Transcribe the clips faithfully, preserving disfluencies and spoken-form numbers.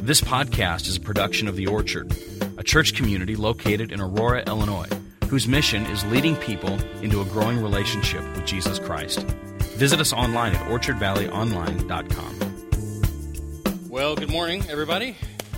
This podcast is a production of The Orchard, a church community located in Aurora, Illinois, whose mission is leading people into a growing relationship with Jesus Christ. Visit us online at orchard valley online dot com. Well, good morning, everybody.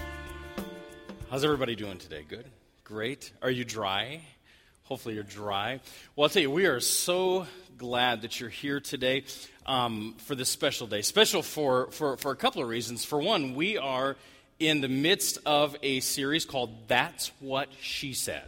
How's everybody doing today? Good? Great. Are you dry? Hopefully you're dry. Well, I'll tell you, we are so glad that you're here today um, for this special day. Special for, for, for a couple of reasons. For one, we are in the midst of a series called That's What She Said.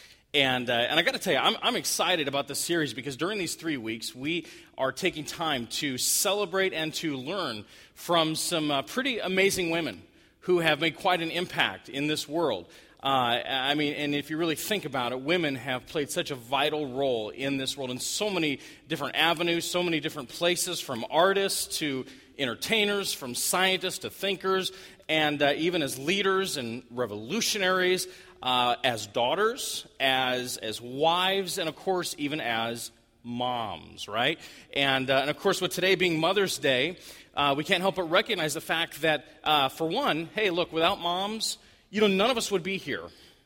And uh, and I got to tell you, I'm, I'm excited about this series because during these three weeks, we are taking time to celebrate and to learn from some uh, pretty amazing women who have made quite an impact in this world. Uh, I mean, and if you really think about it, women have played such a vital role in this world in so many different avenues, so many different places, from artists to entertainers, from scientists to thinkers, and uh, even as leaders and revolutionaries, uh, as daughters, as as wives, and of course, even as moms, right? And, uh, and of course, with today being Mother's Day, uh, we can't help but recognize the fact that, uh, for one, hey, look, without moms, you know, none of us would be here.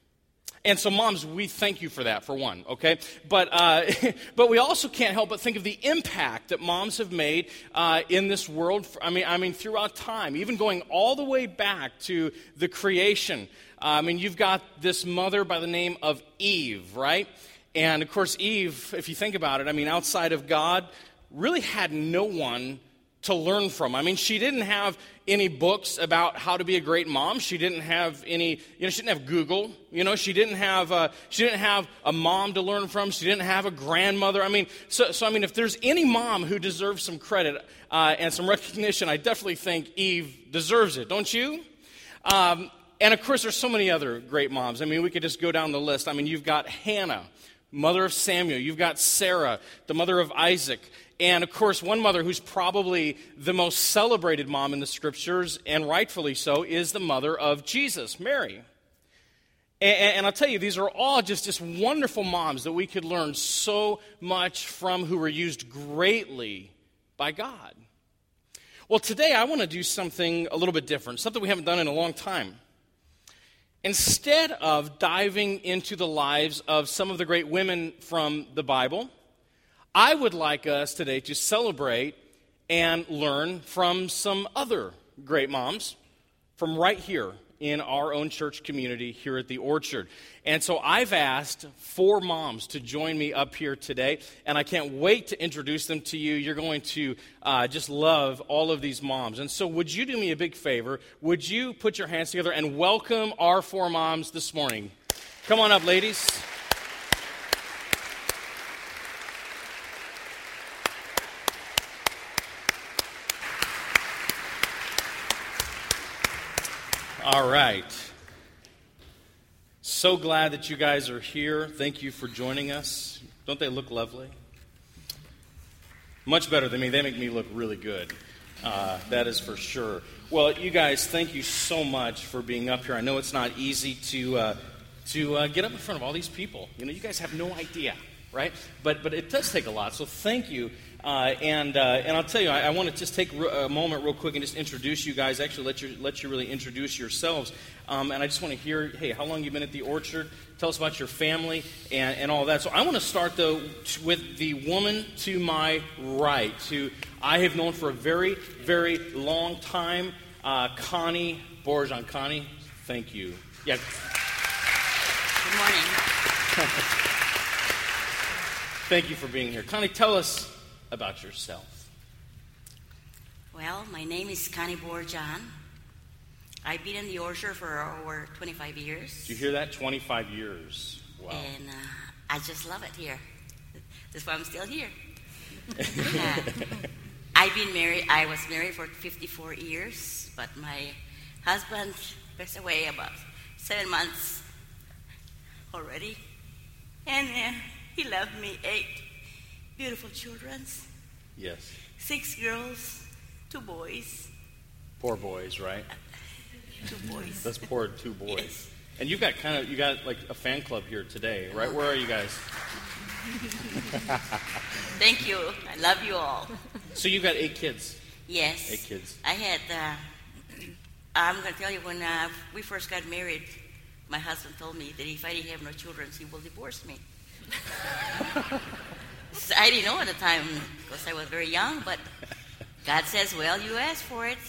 And so, moms, we thank you for that, for one, okay? But uh, but we also can't help but think of the impact that moms have made uh, in this world. I mean, I mean, throughout time, even going all the way back to the creation. Uh, I mean, you've got this mother by the name of Eve, right? And, of course, Eve, if you think about it, I mean, outside of God, really had no one to learn from. I mean, she didn't have any books about how to be a great mom. She didn't have any, you know, she didn't have Google. You know, she didn't have, uh, she didn't have a mom to learn from. She didn't have a grandmother. I mean, so, so I mean, if there's any mom who deserves some credit uh, and some recognition, I definitely think Eve deserves it, don't you? Um, and of course, there's so many other great moms. I mean, we could just go down the list. I mean, you've got Hannah, mother of Samuel. You've got Sarah, the mother of Isaac. And, of course, one mother who's probably the most celebrated mom in the Scriptures, and rightfully so, is the mother of Jesus, Mary. And, and I'll tell you, these are all just, just wonderful moms that we could learn so much from, who were used greatly by God. Well, today I want to do something a little bit different, something we haven't done in a long time. Instead of diving into the lives of some of the great women from the Bible, I would like us today to celebrate and learn from some other great moms from right here in our own church community here at The Orchard. And so I've asked four moms to join me up here today, and I can't wait to introduce them to you. You're going to uh, just love all of these moms. And so would you do me a big favor? Would you put your hands together and welcome our four moms this morning? Come on up, ladies. All right. So glad that you guys are here. Thank you for joining us. Don't they look lovely? Much better than me. They make me look really good. Uh, that is for sure. Well, you guys, thank you so much for being up here. I know it's not easy to uh, to uh, get up in front of all these people. You know, you guys have no idea, right? But but it does take a lot. So thank you. Uh, and uh, and I'll tell you, I, I want to just take a moment real quick and just introduce you guys. Actually, let you let you really introduce yourselves. Um, and I just want to hear, hey, how long you been at the Orchard? Tell us about your family and, and all that. So I want to start though with the woman to my right, who I have known for a very very long time, uh, Connie Borjan. Connie, thank you. Yeah. Good morning. Thank you for being here, Connie. Tell us about yourself. Well, my name is Connie Borjan. I've been in the Orchard for over twenty-five years. Did you hear that? twenty-five years. Wow. And uh, I just love it here. That's why I'm still here. uh, I've been married, I was married for fifty-four years, but my husband passed away about seven months already. And uh, he left me eight beautiful children. Yes. Six girls, two boys. Poor boys, right? Two boys. That's poor two boys. Yes. And you got kind of you got like a fan club here today, right? Where are you guys? Thank you. I love you all. So you got eight kids. Yes. Eight kids. I had uh, I'm going to tell you, when uh, we first got married, my husband told me that if I didn't have no children, he will divorce me. So I didn't know at the time because I was very young, but God says, well, you asked for it.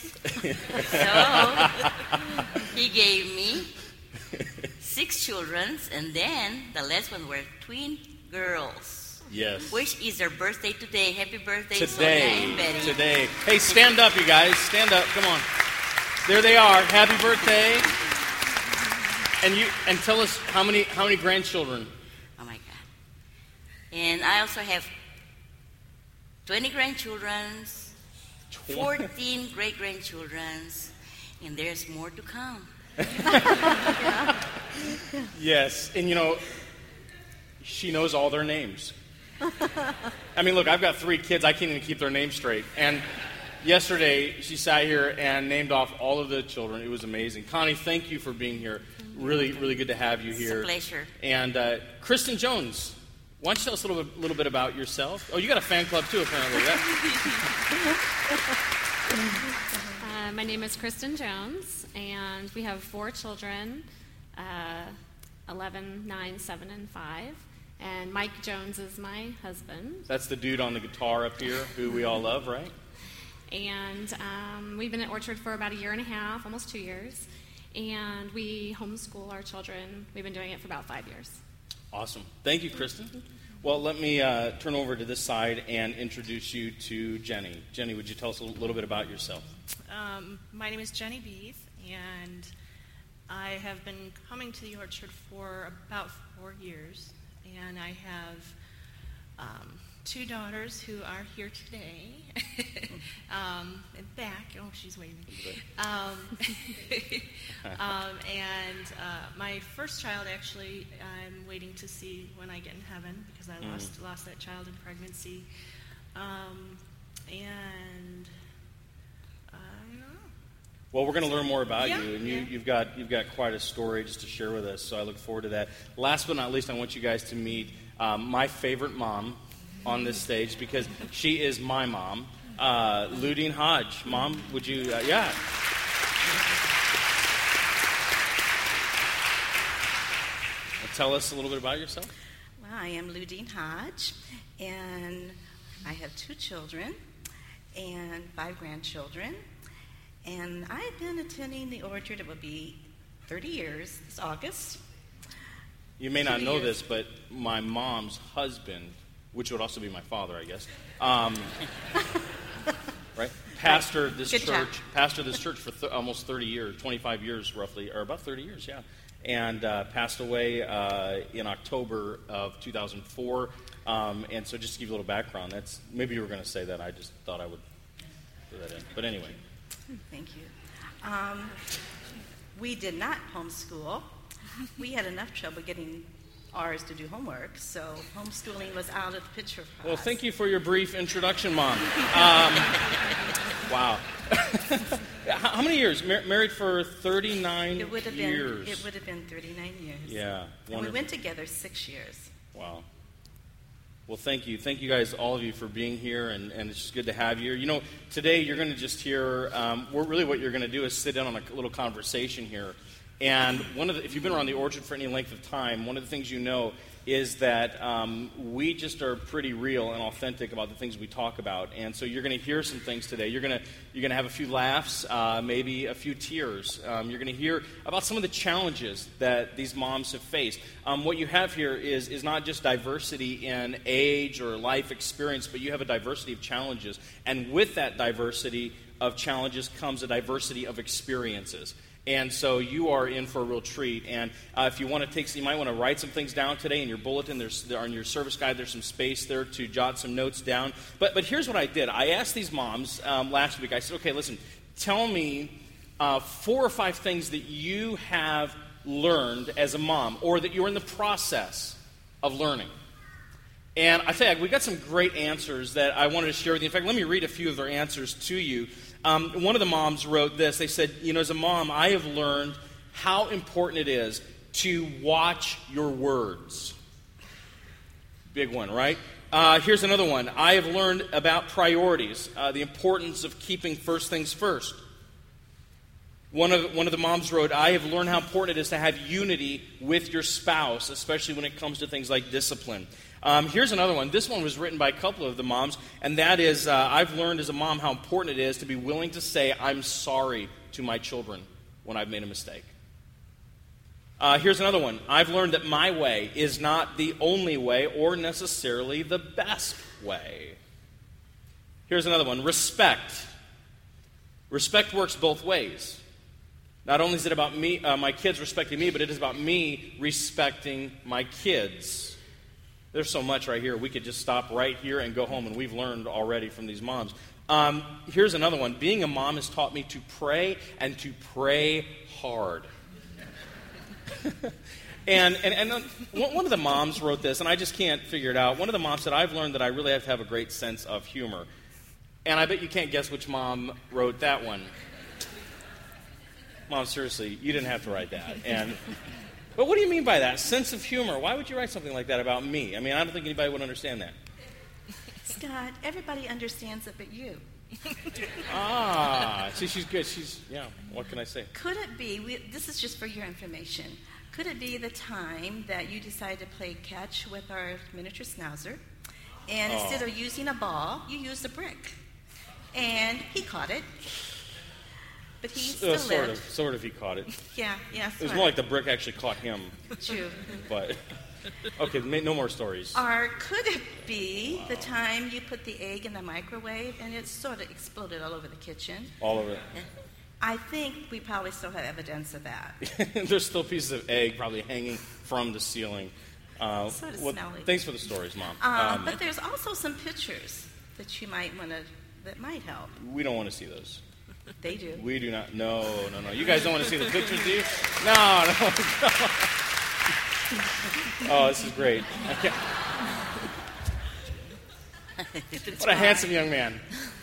So he gave me six children, and then the last one were twin girls. Yes. Which is their birthday today. Happy birthday, Today. Sonia and Betty. Today. Hey, stand up, you guys. Stand up. Come on. There they are. Happy birthday. And you and tell us how many how many grandchildren? Oh my God. And I also have twenty grandchildren, fourteen great grandchildren, and there's more to come. Yes, and you know, she knows all their names. I mean, look, I've got three kids. I can't even keep their names straight. And yesterday, she sat here and named off all of the children. It was amazing. Connie, thank you for being here. Really, really good to have you here. It's a pleasure. And uh, Kristen Jones, why don't you tell us a little bit, little bit about yourself? Oh, you got a fan club too, apparently. uh, my name is Kristen Jones, and we have four children, uh, eleven, nine, seven, and five. And Mike Jones is my husband. That's the dude on the guitar up here who we all love, right? And um, we've been at Orchard for about a year and a half, almost two years. And we homeschool our children. We've been doing it for about five years. Awesome. Thank you, Kristen. Well, let me uh, turn over to this side and introduce you to Jenny. Jenny, would you tell us a little bit about yourself? Um, my name is Jenny Beef, and I have been coming to the Orchard for about four years. And I have um, two daughters who are here today. um, and back. Oh, she's waving. Um, um, and uh, my first child, actually, I'm waiting to see when I get in heaven because I lost mm. lost that child in pregnancy. Um, and I don't know. Well, we're going to learn more about yeah, you, and you, yeah. you've got you've got quite a story just to share with us. So I look forward to that. Last but not least, I want you guys to meet um, my favorite mom on this stage because she is my mom, uh, Ludine Hodge. Mom, would you? Uh, yeah. Tell us a little bit about yourself. Well, I am Ludine Hodge, and I have two children and five grandchildren. And I've been attending the Orchard, it will be thirty years this August. You may not know years. this, but my mom's husband, which would also be my father, I guess, um, right? Pastored this Good church, job. pastored this church for th- almost thirty years, twenty-five years roughly, or about thirty years, yeah. And uh, passed away uh, in October of two thousand four. Um, and so just to give you a little background, that's maybe you were going to say that. I just thought I would put that in. But anyway. Thank you. Um, we did not homeschool. We had enough trouble getting ours to do homework, so homeschooling was out of the picture for well, us. Well, thank you for your brief introduction, Mom. Um, wow. How many years? Mar- married for thirty-nine it would have years. Been, it would have been thirty-nine years. Yeah. And we went together six years. Wow. Well, thank you. Thank you guys, all of you, for being here, and, and it's just good to have you here. You know, today you're going to just hear, um, we're really what you're going to do is sit in on a little conversation here. And one of the, if you've been around the Orchard for any length of time, one of the things you know is that um, we just are pretty real and authentic about the things we talk about. And so you're going to hear some things today. You're going to you're going to have a few laughs, uh, maybe a few tears. Um, you're going to hear about some of the challenges that these moms have faced. Um, what you have here is is not just diversity in age or life experience, but you have a diversity of challenges. And with that diversity of challenges comes a diversity of experiences. And so you are in for a real treat. And uh, if you want to take, you might want to write some things down today in your bulletin. There's there, on your service guide. There's some space there to jot some notes down. But but here's what I did. I asked these moms um, last week. I said, okay, listen, tell me uh, four or five things that you have learned as a mom, or that you're in the process of learning. And I tell you, we got some great answers that I wanted to share with you. In fact, let me read a few of their answers to you. Um, one of the moms wrote this. They said, you know, as a mom, I have learned how important it is to watch your words. Big one, right? Uh, here's another one. I have learned about priorities, uh, the importance of keeping first things first. One of, one of the moms wrote, I have learned how important it is to have unity with your spouse, especially when it comes to things like discipline. Um, here's another one. This one was written by a couple of the moms, and that is, uh, I've learned as a mom how important it is to be willing to say, I'm sorry to my children when I've made a mistake. Uh, here's another one. I've learned that my way is not the only way or necessarily the best way. Here's another one. Respect. Respect works both ways. Not only is it about me, uh, my kids respecting me, but it is about me respecting my kids. There's so much right here. We could just stop right here and go home, and we've learned already from these moms. Um, here's another one. Being a mom has taught me to pray and to pray hard. and and, and one of the moms wrote this, and I just can't figure it out. One of the moms said, I've learned that I really have to have a great sense of humor. And I bet you can't guess which mom wrote that one. Mom, seriously, you didn't have to write that. And but what do you mean by that? Sense of humor. Why would you write something like that about me? I mean, I don't think anybody would understand that. Scott, everybody understands it but you. Ah, see, she's good. She's, yeah, what can I say? Could it be, we, this is just for your information, could it be the time that you decided to play catch with our miniature schnauzer, and oh. instead of using a ball, you used a brick? And he caught it. But he still uh, sort lived. of, sort of he caught it. Yeah, yeah. It was more like the brick actually caught him. True. But, okay, no more stories. Or could it be wow. the time you put the egg in the microwave and it sort of exploded all over the kitchen? All over it. I think we probably still have evidence of that. There's still pieces of egg probably hanging from the ceiling. Uh, sort of well, smelly. Thanks for the stories, Mom. Uh, um, but there's also some pictures that you might want to, that might help. We don't want to see those. They do. We do not. No, no, no. You guys don't want to see the pictures, do you? No, no, no. Oh, this is great. I can't. What a handsome young man.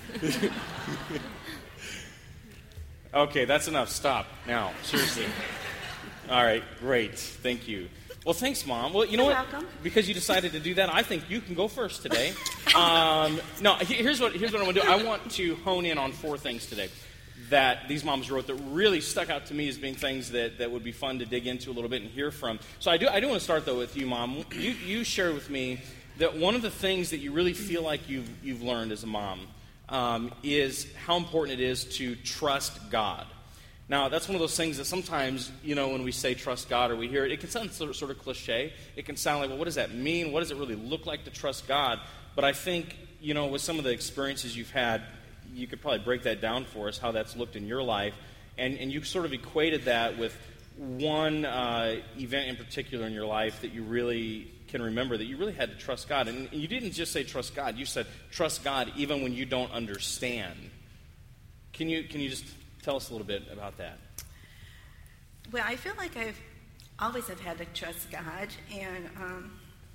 Okay, that's enough. Stop now. Seriously. All right, great. Thank you. Well, thanks, Mom. Well, you know You're what? welcome. Because you decided to do that, I think you can go first today. Um, no, here's what here's what I want to do. I want to hone in on four things today that these moms wrote that really stuck out to me as being things that, that would be fun to dig into a little bit and hear from. So I do I do want to start, though, with you, Mom. You, you shared with me that one of the things that you really feel like you've, you've learned as a mom um, is how important it is to trust God. Now, that's one of those things that sometimes, you know, when we say trust God or we hear it, it can sound sort of, sort of cliche. It can sound like, well, what does that mean? What does it really look like to trust God? But I think, you know, with some of the experiences you've had, you could probably break that down for us, how that's looked in your life. And, and you sort of equated that with one uh, event in particular in your life that you really can remember, that you really had to trust God. And you didn't just say trust God. You said trust God even when you don't understand. Can you can you just tell us a little bit about that? Well, I feel like I've always have had to trust God, and um,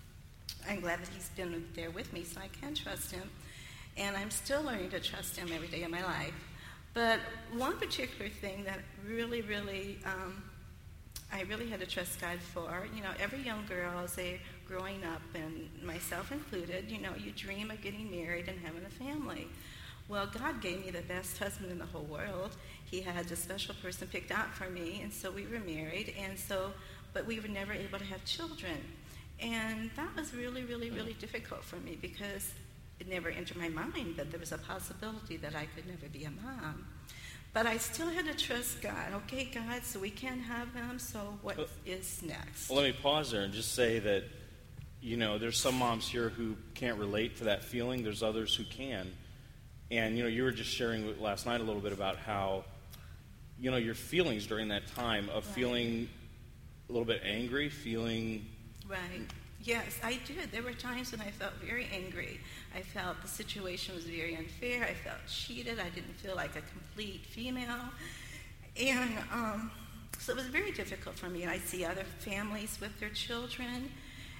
I'm glad that He's been there with me, so I can trust Him. And I'm still learning to trust Him every day of my life. But one particular thing that really, really, um, I really had to trust God for, you know, every young girl, as they're growing up, and myself included, you know, you dream of getting married and having a family. Well, God gave me the best husband in the whole world. He had a special person picked out for me, and so we were married, and so, but we were never able to have children. And that was really, really, really difficult for me because it never entered my mind that there was a possibility that I could never be a mom. But I still had to trust God. Okay, God, so we can't have them, so what well, is next? Well, let me pause there and just say that, you know, there's some moms here who can't relate to that feeling. There's others who can. And, you know, you were just sharing last night a little bit about how, you know, your feelings during that time of right. feeling a little bit angry, feeling... Right. Yes, I did. There were times when I felt very angry. I felt the situation was very unfair. I felt cheated. I didn't feel like a complete female. And um, so it was very difficult for me. I see other families with their children,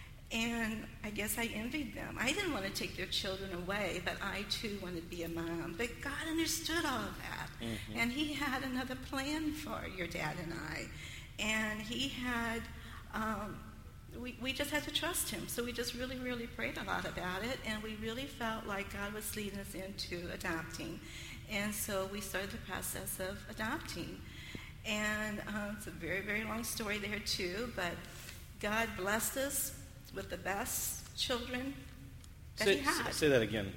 and I guess I envied them. I didn't want to take their children away, but I, too, wanted to be a mom. But God understood all of that. Mm-hmm. And He had another plan for your dad and I. And He had... Um, We, we just had to trust Him. So we just really, really prayed a lot about it, and we really felt like God was leading us into adopting. And so we started the process of adopting. And uh, it's a very, very long story there, too. But God blessed us with the best children that say, he had. Say that again.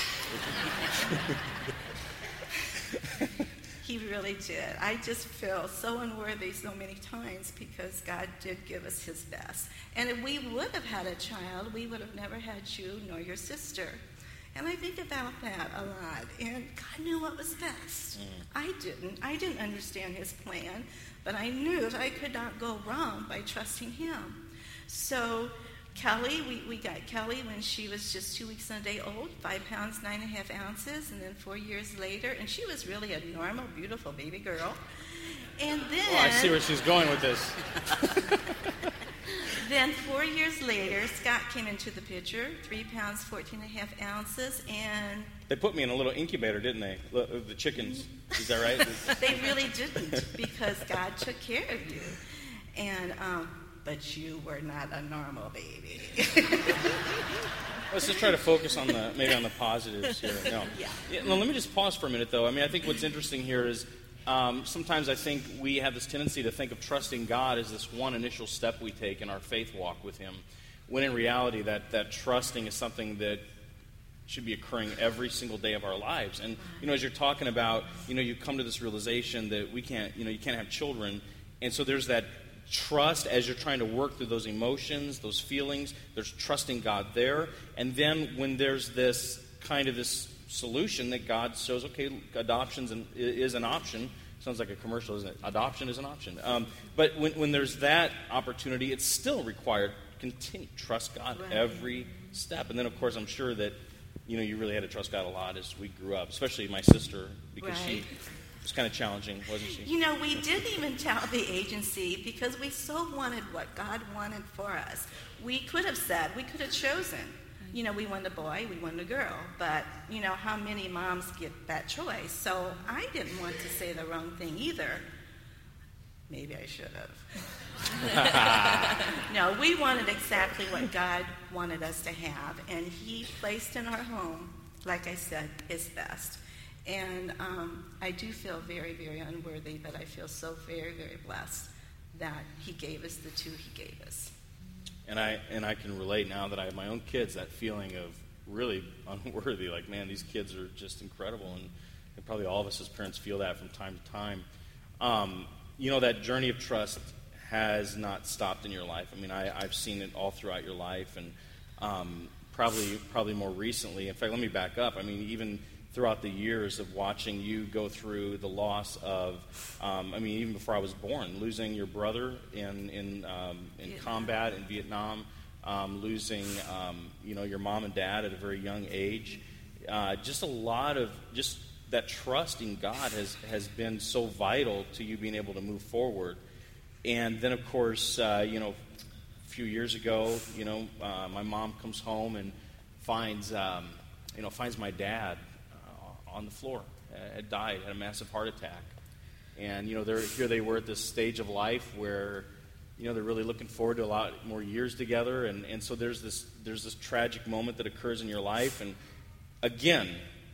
He really did. I just feel so unworthy so many times because God did give us his best. And if we would have had a child, we would have never had you nor your sister. And I think about that a lot. And God knew what was best. Mm. I didn't. I didn't understand his plan, but I knew that I could not go wrong by trusting him. So Kelly, we, we got Kelly when she was just two weeks and a day old, five pounds, nine and a half ounces, and then four years later, and she was really a normal, beautiful baby girl. And then... Oh, I see where she's going with this. Then four years later, Scott came into the picture, three pounds, fourteen and a half ounces, and... They put me in a little incubator, didn't they? The chickens. Is that right? They really didn't, because God took care of you. And... um but you were not a normal baby. Let's just try to focus on the maybe on the positives here. No. Yeah. Yeah, no, let me just pause for a minute, though. I mean, I think what's interesting here is um, sometimes I think we have this tendency to think of trusting God as this one initial step we take in our faith walk with him, when in reality that, that trusting is something that should be occurring every single day of our lives. And, you know, as you're talking about, you know, you come to this realization that we can't, you know, you can't have children. And so there's that trust as you're trying to work through those emotions, those feelings. There's trusting God there. And then when there's this kind of this solution that God shows, okay, adoption is an option. Sounds like a commercial, isn't it? Adoption is an option. Um, but when, when there's that opportunity, it's still required continue trust God right. every step. And then, of course, I'm sure that, you know, you really had to trust God a lot as we grew up, especially my sister, because right. she... It was kind of challenging, wasn't she? You know, we didn't even tell the agency because we so wanted what God wanted for us. We could have said, we could have chosen. You know, we wanted a boy, we wanted a girl. But, you know, how many moms get that choice? So I didn't want to say the wrong thing either. Maybe I should have. No, we wanted exactly what God wanted us to have. And he placed in our home, like I said, his best. And um, I do feel very, very unworthy, but I feel so very, very blessed that he gave us the two he gave us. And I and I can relate now that I have my own kids, that feeling of really unworthy. Like, man, these kids are just incredible. And, and probably all of us as parents feel that from time to time. Um, you know, that journey of trust has not stopped in your life. I mean, I, I've seen it all throughout your life. And um, probably, probably more recently. In fact, let me back up. I mean, even... throughout the years of watching you go through the loss of, um, I mean, even before I was born, losing your brother in in, um, in combat in Vietnam, um, losing, um, you know, your mom and dad at a very young age. Uh, just a lot of, just that trust in God has, has been so vital to you being able to move forward. And then, of course, uh, you know, a few years ago, you know, uh, my mom comes home and finds, um, you know, finds my dad on the floor, uh, had died, had a massive heart attack. And, you know, they're, here they were at this stage of life where, you know, they're really looking forward to a lot more years together. And, and so there's this there's this tragic moment that occurs in your life. And, again,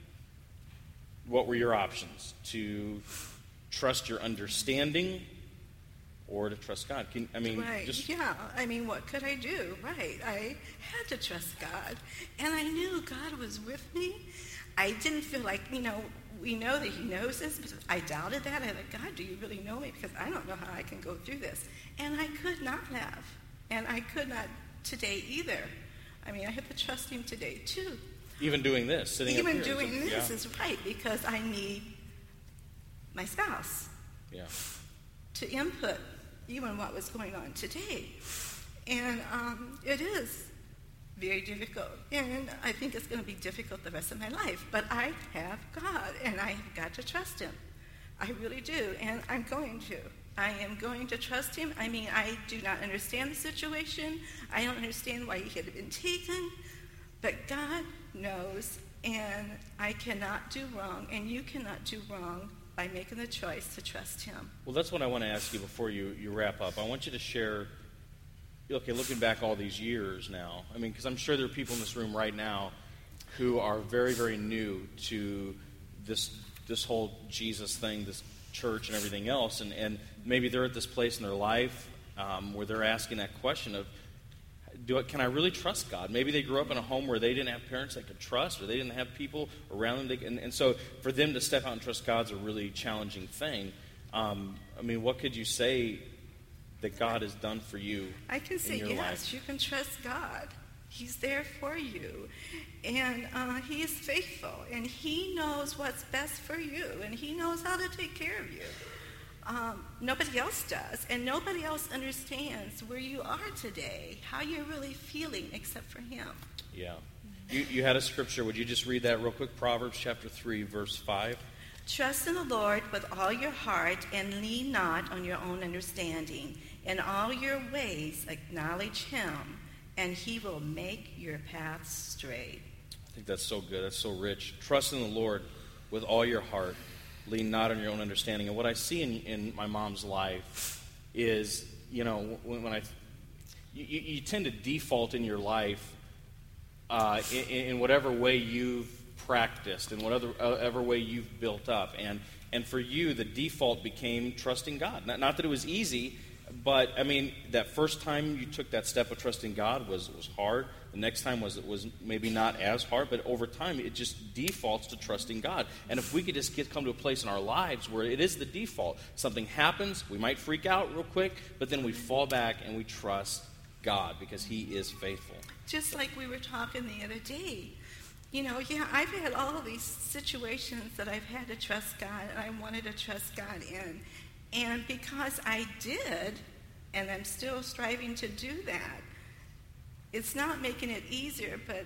what were your options? To trust your understanding or to trust God? Can, I mean, right. just... Yeah, I mean, what could I do? Right. I had to trust God. And I knew God was with me. I didn't feel like, you know, we know that he knows this, but I doubted that. I thought, God, do you really know me? Because I don't know how I can go through this. And I could not have. And I could not today either. I mean, I have to trust him today, too. Even doing this, sitting Even up here. Even doing this yeah. is right, because I need my spouse yeah. to input even what was going on today. And um, it is very difficult, and I think it's going to be difficult the rest of my life. But I have God, and I have got to trust him. I really do, and I'm going to. I am going to trust him. I mean, I do not understand the situation. I don't understand why he had been taken, but God knows, and I cannot do wrong, and you cannot do wrong by making the choice to trust him. Well, that's what I want to ask you before you, you wrap up. I want you to share... Okay, looking back all these years now, I mean, because I'm sure there are people in this room right now who are very, very new to this this whole Jesus thing, this church and everything else, and, and maybe they're at this place in their life um, where they're asking that question of, do I, can I really trust God? Maybe they grew up in a home where they didn't have parents they could trust, or they didn't have people around them. They, and, and so for them to step out and trust God's a really challenging thing. Um, I mean, what could you say that God has done for you I can say in your yes, life? You can trust God. He's there for you. And uh, He is faithful. And He knows what's best for you. And He knows how to take care of you. Um, nobody else does. And nobody else understands where you are today, how you're really feeling, except for Him. Yeah. You, you had a scripture. Would you just read that real quick? Proverbs chapter three, verse five. Trust in the Lord with all your heart and lean not on your own understanding. In all your ways acknowledge Him, and He will make your paths straight. I think that's so good. That's so rich. Trust in the Lord with all your heart. Lean not on your own understanding. And what I see in, in my mom's life is, you know, when, when I, you, you tend to default in your life uh, in, in whatever way you've practiced, in whatever, whatever way you've built up. And and for you, the default became trusting God. Not, not that it was easy, but, I mean, that first time you took that step of trusting God was, was hard. The next time was was maybe not as hard, but over time it just defaults to trusting God. And if we could just get come to a place in our lives where it is the default, something happens, we might freak out real quick, but then we fall back and we trust God because He is faithful. Just like we were talking the other day. You know, yeah, I've had all of these situations that I've had to trust God, and I wanted to trust God in. And because I did, and I'm still striving to do that, it's not making it easier, but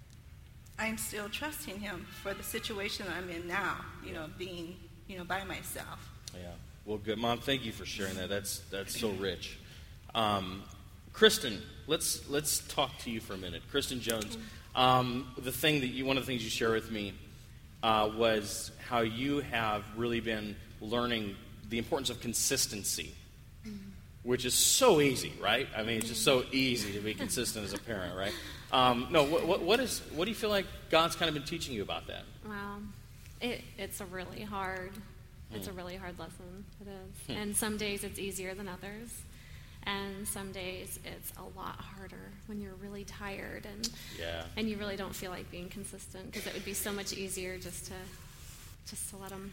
I'm still trusting Him for the situation I'm in now, you know, being, you know, by myself. Yeah. Well, good. Mom, thank you for sharing that. That's that's so rich. Um, Kristen, let's let's talk to you for a minute. Kristen Jones, um, the thing that you, one of the things you shared with me uh, was how you have really been learning the importance of consistency, which is so easy, right? I mean, it's just so easy to be consistent as a parent, right? Um, no, what, what, what is? What do you feel like God's kind of been teaching you about that? Wow, it, it's a really hard, it's a really hard lesson. It is, Hmm. and some days it's easier than others, and some days it's a lot harder when you're really tired and Yeah. and you really don't feel like being consistent, because it would be so much easier just to just to let them.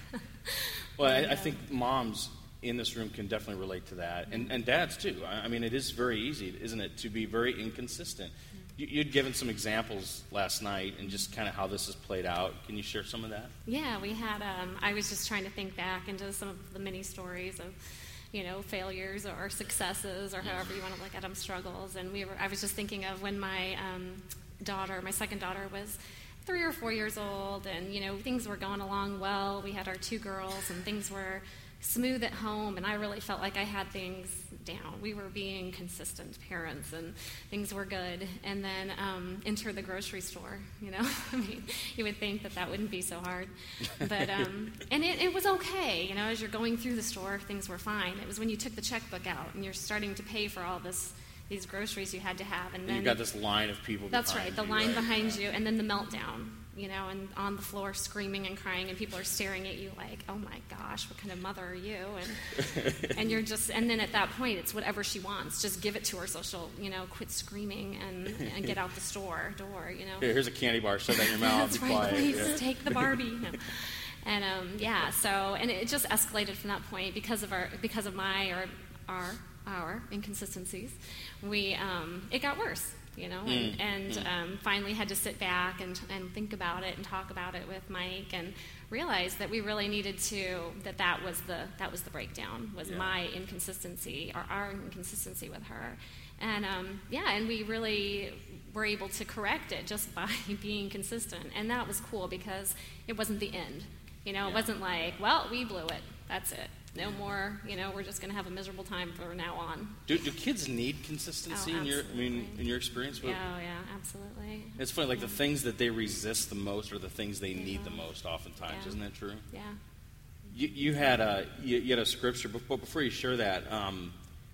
Well, I, I think moms in this room can definitely relate to that, and, and dads too. I, I mean, it is very easy, isn't it, to be very inconsistent. You, you'd given some examples last night and just kind of how this has played out. Can you share some of that? Yeah, we had, um, I was just trying to think back into some of the many stories of, you know, failures or successes or however you want to look at them, struggles. And we were, I was just thinking of when my um, daughter, my second daughter, was three or four years old, and, you know, things were going along well. We had our two girls, and things were smooth at home, and I really felt like I had things down. We were being consistent parents, and things were good. And then um, enter the grocery store, you know. I mean, you would think that that wouldn't be so hard. But, um, and it, it was okay, you know, as you're going through the store, things were fine. It was when you took the checkbook out, and you're starting to pay for all this, these groceries you had to have. And, And then you've got this line of people that's behind right, the you, line right? behind you, and then the meltdown, you know, and on the floor screaming and crying, and people are staring at you like, oh my gosh, what kind of mother are you? And and you're just, and then at that point, it's whatever she wants. Just give it to her so she'll, you know, quit screaming and, and get out the store door, you know. Here, here's a candy bar, shove that in your mouth, That's be right, quiet. please Yeah. take the Barbie. No. And um, yeah, so, and it just escalated from that point because of our, because of my, or our, our inconsistencies. We, um, it got worse. You know, and, Mm, and mm. um, finally had to sit back and, and think about it and talk about it with Mike, and realize that we really needed to, that that was the that was the breakdown, was Yeah. my inconsistency, or our inconsistency with her. And um, yeah, and we really were able to correct it just by being consistent. And that was cool because it wasn't the end. You know, it Yeah. wasn't like, well, we blew it. That's it. No more, you know, we're just going to have a miserable time from now on. Do, do kids need consistency Oh, in your, I mean, absolutely. in your experience? Yeah, oh, yeah, absolutely. It's funny, like Yeah. the things that they resist the most are the things they need the Yeah. most oftentimes. Yeah. Isn't that true? Yeah. You, you had a you, you had a scripture, but but before you share that, um,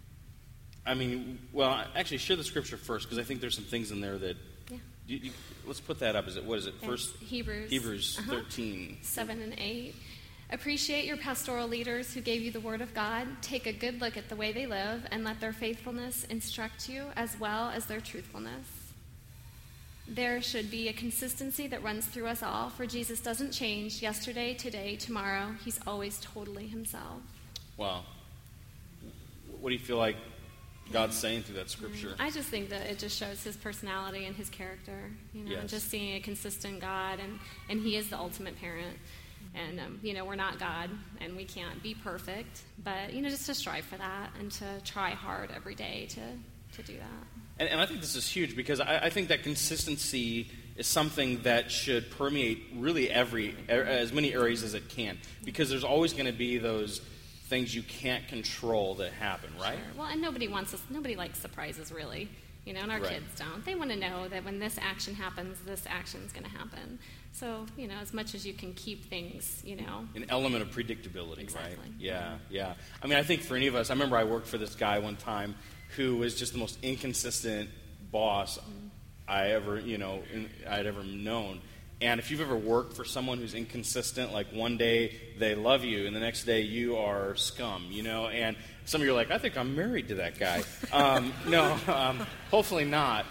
I mean, well, actually, share the scripture first, because I think there's some things in there that. Yeah. You, you, let's put that up. Is it what is it? It's First Hebrews. Hebrews Uh-huh. thirteen. Seven and eight. Appreciate your pastoral leaders who gave you the Word of God. Take a good look at the way they live and let their faithfulness instruct you as well as their truthfulness. There should be a consistency that runs through us all, for Jesus doesn't change yesterday, today, tomorrow. He's always totally himself. Wow. What do you feel like God's saying through that scripture? I just think that it just shows his personality and his character. You know, Yes. just seeing a consistent God, and, and he is the ultimate parent. And, um, you know, we're not God, and we can't be perfect. But, you know, just to strive for that and to try hard every day to, to do that. And, and I think this is huge because I, I think that consistency is something that should permeate really every, as many areas as it can. Because there's always going to be those things you can't control that happen, right? Sure. Well, and nobody wants us, nobody likes surprises, really. You know, and our Right. kids don't. They want to know that when this action happens, this action's going to happen. So, you know, as much as you can keep things, you know. An element of predictability, Exactly. right? Yeah, yeah. I mean, I think for any of us, I remember I worked for this guy one time who was just the most inconsistent boss Mm-hmm. I ever, you know, in, I'd ever known. And if you've ever worked for someone who's inconsistent, like one day they love you and the next day you are scum, you know, and some of you are like, I think I'm married to that guy. um, no, um, hopefully not.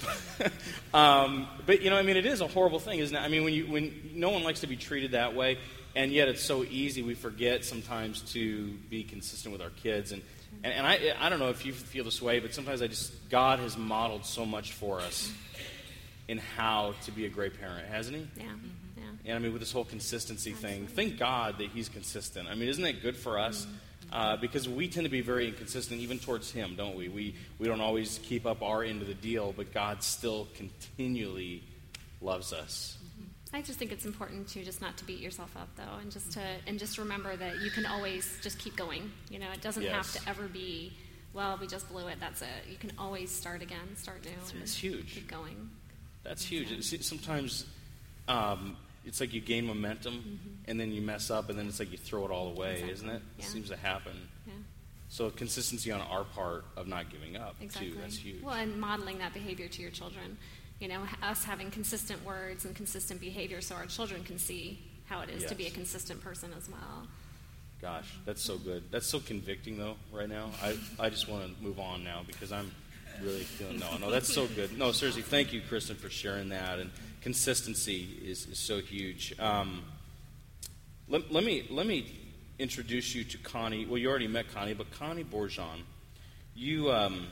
um, but, you know, I mean, it is a horrible thing, isn't it? I mean, when you, when no one likes to be treated that way, and yet it's so easy, we forget sometimes to be consistent with our kids. And, and, and I, I don't know if you feel this way, but sometimes I just, God has modeled so much for us in how to be a great parent, hasn't he? Yeah, yeah. And I mean, with this whole consistency thing, thank God that he's consistent. I mean, isn't that good for us? Uh, because we tend to be very inconsistent even towards him, don't we? We we don't always keep up our end of the deal, but God still continually loves us. I just think it's important to just not to beat yourself up, though, and just to and just remember that you can always just keep going. You know, it doesn't Yes. have to ever be, well, we just blew it, that's it. You can always start again, start new, and That's huge. keep going. That's huge. It's- Sometimes um, it's like you gain momentum, and then you mess up, and then it's like you throw it all away, Exactly. isn't it? It Yeah. seems to happen. Yeah, So consistency on our part of not giving up, exactly. too. That's huge. Well, and modeling that behavior to your children. You know, us having consistent words and consistent behavior so our children can see how it is to be a Yes. consistent person as well. Gosh, that's so good. That's so convicting, though, right now. I, I just want to move on now because I'm really feeling, no, no, that's so good. No, seriously, thank you, Kristen, for sharing that. And consistency is, is so huge. Um, let, let me let me introduce you to Connie. Well, you already met Connie, but Connie Bourgeon. You, um,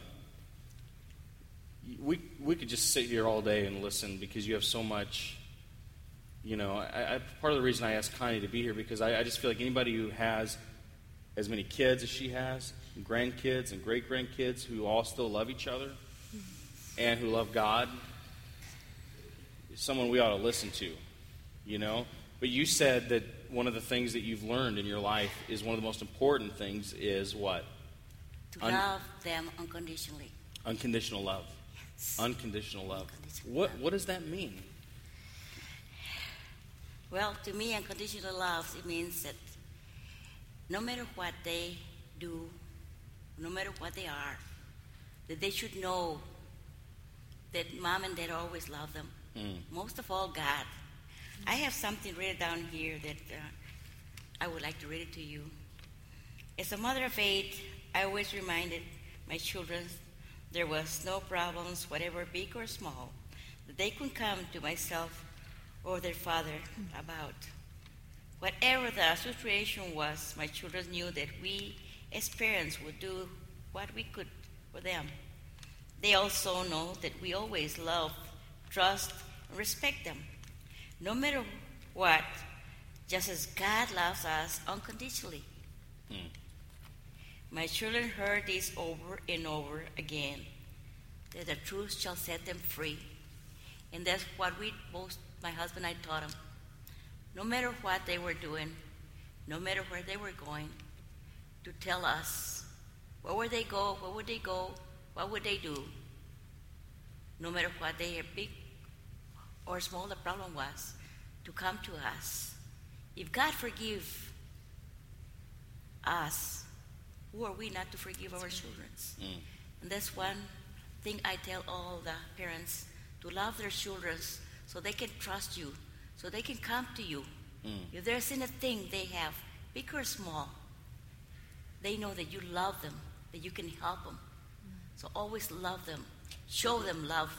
we we could just sit here all day and listen because you have so much. You know, I, I, part of the reason I asked Connie to be here because I, I just feel like anybody who has as many kids as she has, and grandkids and great-grandkids who all still love each other and who love God, is someone we ought to listen to, you know? But you said that one of the things that you've learned in your life is one of the most important things is what? To Un- love them unconditionally. Unconditional love. Yes. Unconditional love. Unconditional What love. What does that mean? Well, to me, unconditional love, it means that no matter what they do, no matter what they are, that they should know that mom and dad always love them. Mm. Most of all, God. I have something written down here that uh, I would like to read it to you. As a mother of eight, I always reminded my children there was no problems, whatever big or small, that they could come to myself or their father about. Whatever the situation was, my children knew that we as parents would do what we could for them. They also know that we always love, trust, and respect them, no matter what, just as God loves us unconditionally. Hmm. My children heard this over and over again, that the truth shall set them free. And that's what we both, my husband and I taught them. No matter what they were doing, no matter where they were going, to tell us where would they go, where would they go, what would they do, no matter what their big or small the problem was, to come to us. If God forgive us, who are we not to forgive our children? Mm. And that's one thing I tell all the parents, to love their children so they can trust you, so they can come to you Mm. If there's anything they have, big or small, they know that you love them, that you can help them. Mm. So always love them. Show them love,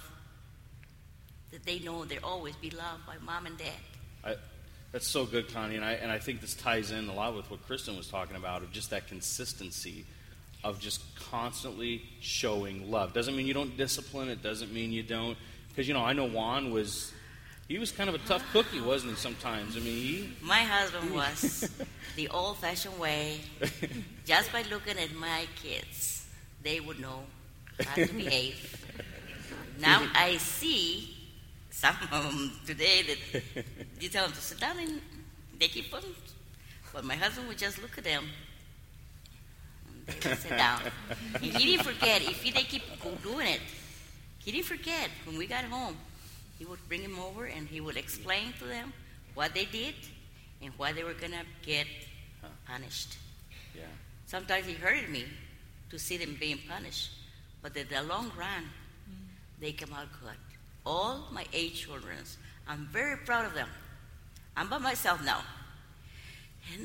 that they know they'll always be loved by mom and dad. I, that's so good, Connie, and I, and I think this ties in a lot with what Kristen was talking about, of just that consistency of just constantly showing love. Doesn't mean you don't discipline. It doesn't mean you don't. Because, you know, I know Juan was, he was kind of a tough cookie, wasn't he, sometimes? I mean, he... My husband was the old-fashioned way. Just by looking at my kids, they would know how to behave. Now I see some of them today that you tell them to sit down and they keep on. But my husband would just look at them. They would sit down. And he didn't forget. If he, they keep doing it, he didn't forget. When we got home, he would bring them over and he would explain to them what they did and why they were going to get punished. Yeah. Sometimes it hurted me to see them being punished. But in the long run, they come out good. All my eight children, I'm very proud of them. I'm by myself now. And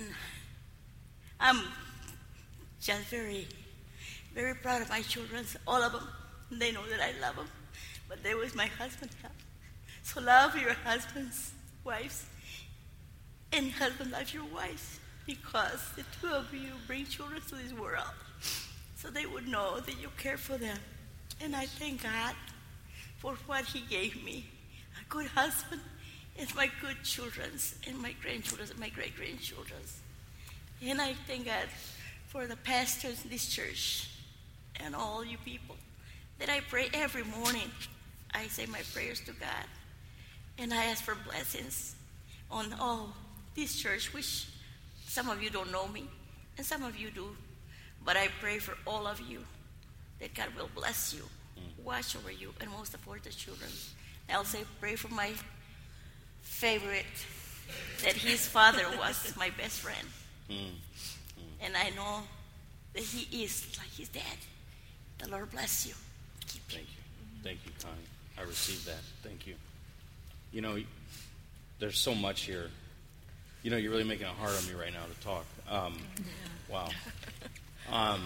I'm just very, very proud of my children, all of them. They know that I love them, but they was my husband. So love your husbands, wives, and husband love your wives, because the two of you bring children to this world, so they would know that you care for them. And I thank God for what He gave me, a good husband, and my good children, and my grandchildren, and my great-grandchildren. And I thank God for the pastors in this church and all you people that I pray every morning. I say my prayers to God, and I ask for blessings on all this church, which some of you don't know me, and some of you do. But I pray for all of you that God will bless you, watch over you, and most of all the children. I'll say pray for my favorite, that his father was my best friend. Mm. Mm. And I know that he is like his dad. The Lord bless you. Keep Thank you. Thank you, Connie. I received that. Thank you. You know, there's so much here. You know, you're really making it hard on me right now to talk. Um, wow. Um,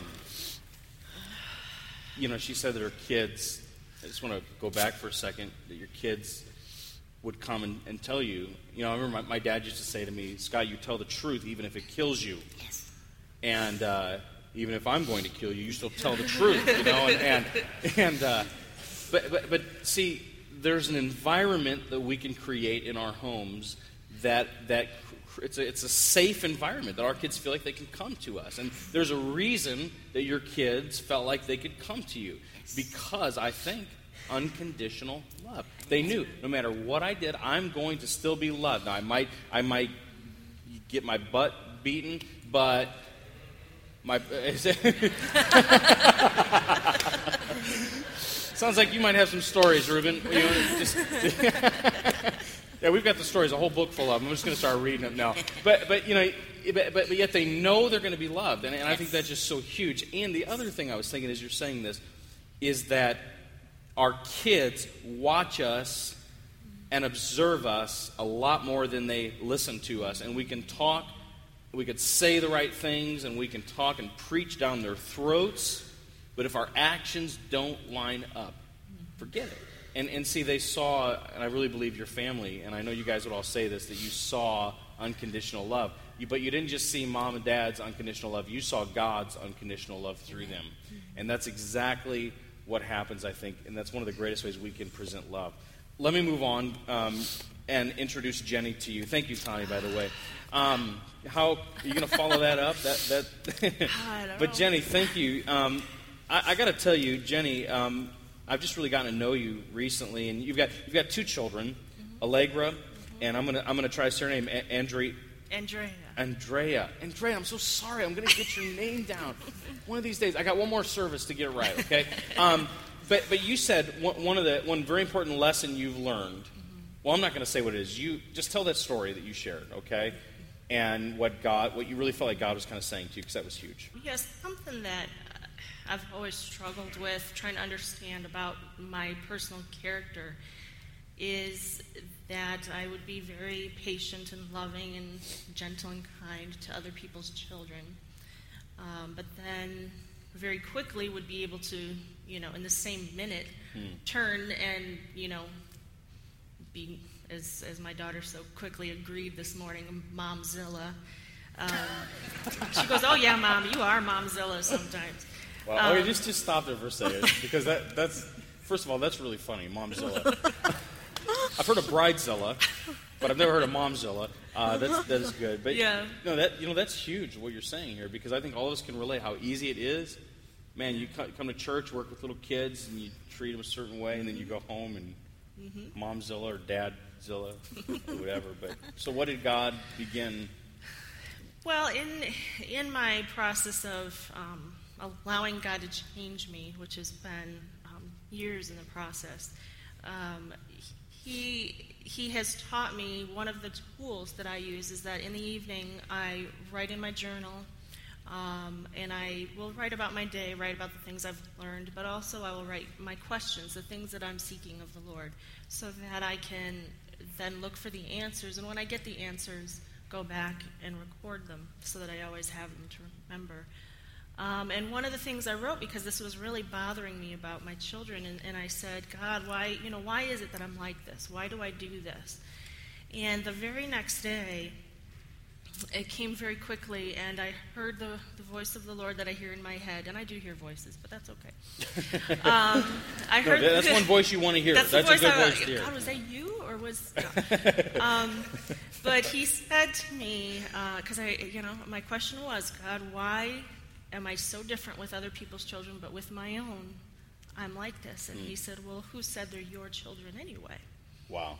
you know, she said that her kids, I just want to go back for a second, that your kids would come and, and tell you. You know, I remember my, my dad used to say to me, Scott, you tell the truth even if it kills you. Yes. And uh, even if I'm going to kill you, you still tell the truth, you know. And, and, and uh, but, but, but see, there's an environment that we can create in our homes that that it's a, it's a safe environment that our kids feel like they can come to us. And there's a reason that your kids felt like they could come to you, because I think unconditional love. They knew no matter what I did, I'm going to still be loved. Now, I might I might get my butt beaten, but my sounds like you might have some stories, Ruben. You know, just yeah, we've got the stories, a whole book full of them. I'm just going to start reading them now. But but you know, but, but yet they know they're going to be loved, and, and I think that's just so huge. And the other thing I was thinking as you're saying this is that our kids watch us and observe us a lot more than they listen to us, and we can talk, we could say the right things, and we can talk and preach down their throats, but if our actions don't line up, forget it. And and see, they saw, and I really believe your family, and I know you guys would all say this, that you saw unconditional love. You, but you didn't just see mom and dad's unconditional love. You saw God's unconditional love through them. And that's exactly what happens, I think, and that's one of the greatest ways we can present love. Let me move on um, and introduce Jenny to you. Thank you, Connie, by the way. Um, how are you going to follow that up? That that. But Jenny, thank you. Um, I, I got to tell you, Jenny, um, I've just really gotten to know you recently, and you've got you've got two children, mm-hmm. Allegra, mm-hmm. and I'm gonna I'm gonna try to say her name, a- Andre. Andrea. Andrea. Andrea, I'm so sorry. I'm going to get your name down. One of these days. I got one more service to get it right, okay? Um, but but you said one, one of the one very important lesson you've learned. Mm-hmm. Well, I'm not going to say what it is. You just tell that story that you shared, okay? And what God, what you really felt like God was kind of saying to you, because that was huge. Yes, something that uh, I've always struggled with trying to understand about my personal character is that I would be very patient and loving and gentle and kind to other people's children. Um, but then very quickly would be able to, you know, in the same minute, hmm. turn and, you know, be, as as my daughter so quickly agreed this morning, Momzilla. Um, she goes, "Oh yeah, Mom, you are Momzilla sometimes." Well, um, okay, just just stop there for a second, because that that's first of all, that's really funny, Momzilla. I've heard of Bridezilla, but I've never heard of Momzilla. Uh, that's that is good, but yeah. no, that you know that's huge what you're saying here, because I think all of us can relate how easy it is. Man, you come to church, work with little kids, and you treat them a certain way, and then you go home and mm-hmm. Momzilla or Dadzilla, or whatever. But so, what did God begin? Well, in in my process of um, allowing God to change me, which has been um, years in the process, um, he he has taught me one of the tools that I use is that in the evening I write in my journal. Um, and I will write about my day, write about the things I've learned, but also I will write my questions, the things that I'm seeking of the Lord, so that I can then look for the answers. And when I get the answers, go back and record them so that I always have them to remember. Um, and one of the things I wrote, because this was really bothering me about my children, and, and I said, God, why, you know, why is it that I'm like this? Why do I do this? And the very next day, it came very quickly, and I heard the, the voice of the Lord that I hear in my head, and I do hear voices, but that's okay. Um, I heard no, that's one voice you want to hear. That's, that's the a good I, voice to hear. God, was that you, or was? No. um, but He said to me, because uh, I, you know, my question was, God, why am I so different with other people's children, but with my own, I'm like this? And mm. He said, well, who said they're your children anyway? Wow.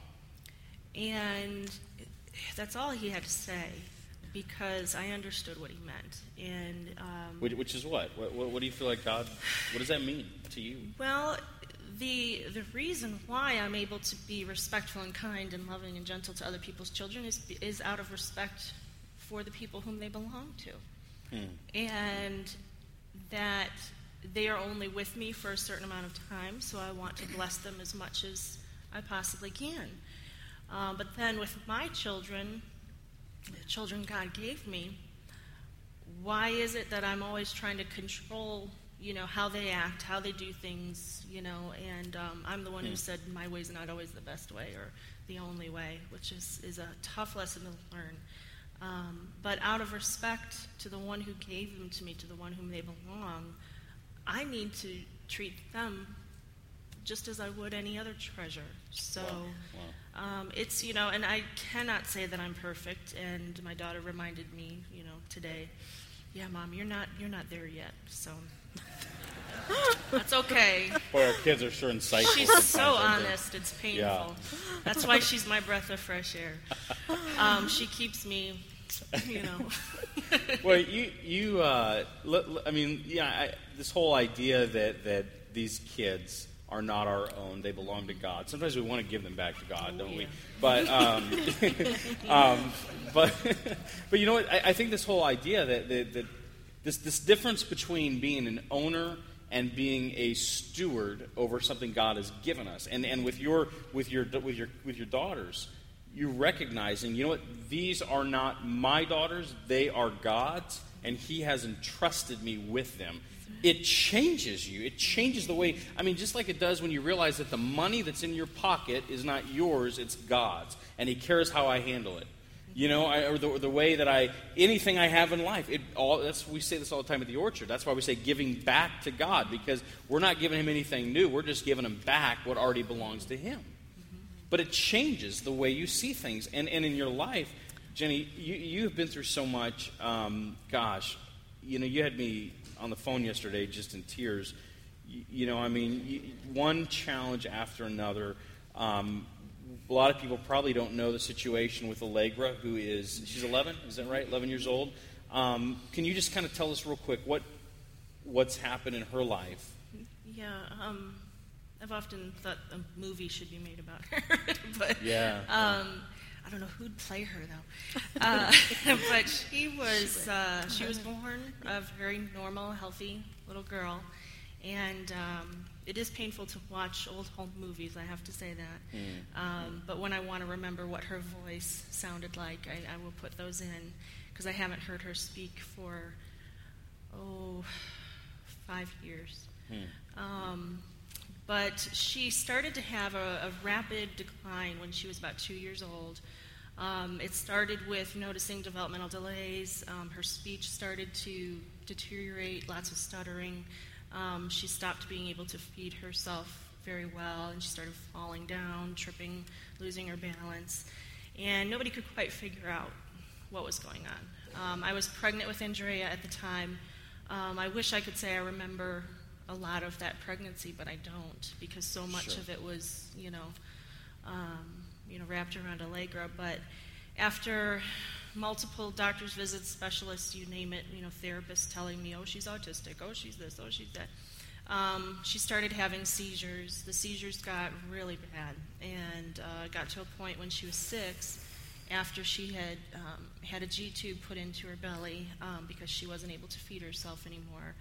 And that's all He had to say, because I understood what He meant. And um, which is what? what? What do you feel like God, what does that mean to you? Well, the the reason why I'm able to be respectful and kind and loving and gentle to other people's children is is out of respect for the people whom they belong to. Hmm. And that they are only with me for a certain amount of time, so I want to bless them as much as I possibly can. Uh, but then with my children, the children God gave me, why is it that I'm always trying to control, you know, how they act, how they do things, you know, and um, I'm the one who said my way's not always the best way or the only way, which is, is a tough lesson to learn. Um, but out of respect to the one who gave them to me, to the one whom they belong, I need to treat them just as I would any other treasure. So wow. Wow. Um, it's, you know, and I cannot say that I'm perfect. And my daughter reminded me, you know, today, yeah, Mom, you're not, you're not there yet. So that's okay. Boy, our kids are sure insightful. She's so honest. It's painful. Yeah. That's why she's my breath of fresh air. Um, she keeps me, you know. Well, you, you, uh, l- l- I mean, yeah, I, this whole idea that that these kids are not our own; they belong to God. Sometimes we want to give them back to God, don't yeah. we? But, um, um, but, but you know what? I, I think this whole idea that, that, that this this difference between being an owner and being a steward over something God has given us, and and with your with your with your with your daughters, you recognizing, you know what? These are not my daughters; they are God's, and He has entrusted me with them. It changes you. It changes the way, I mean, just like it does when you realize that the money that's in your pocket is not yours, it's God's. And He cares how I handle it. You know, I, or, the, or the way that I, anything I have in life, it all. That's we say this all the time at the Orchard. That's why we say giving back to God, because we're not giving Him anything new. We're just giving Him back what already belongs to Him. But it changes the way you see things. And, and in your life, Jenny, you, you've been through so much. Um, gosh, you know, you had me on the phone yesterday just in tears. You, you know, I mean, you, one challenge after another. Um, a lot of people probably don't know the situation with Allegra, who is, she's eleven, is that right? eleven years old. Um, can you just kind of tell us real quick what what's happened in her life? Yeah, um, I've often thought a movie should be made about her. but yeah. Um, I don't know who'd play her though, uh, but she was uh, she was born a very normal, healthy little girl, and um, it is painful to watch old home movies, I have to say that. Mm. Um, but when I want to remember what her voice sounded like, I, I will put those in, because I haven't heard her speak for, oh, five years. Mm. Um, but she started to have a, a rapid decline when she was about two years old. Um, it started with noticing developmental delays. Um, her speech started to deteriorate, lots of stuttering. Um, she stopped being able to feed herself very well, and she started falling down, tripping, losing her balance. And nobody could quite figure out what was going on. Um, I was pregnant with Andrea at the time. Um, I wish I could say I remember a lot of that pregnancy, but I don't, because so much Sure. of it was, you know, um, you know, wrapped around Allegra. But after multiple doctor's visits, specialists, you name it, you know, therapists telling me, oh, she's autistic, oh, she's this, oh, she's that. Um, she started having seizures. The seizures got really bad, and uh, got to a point when she was six, after she had um, had a G-tube put into her belly um, because she wasn't able to feed herself anymore.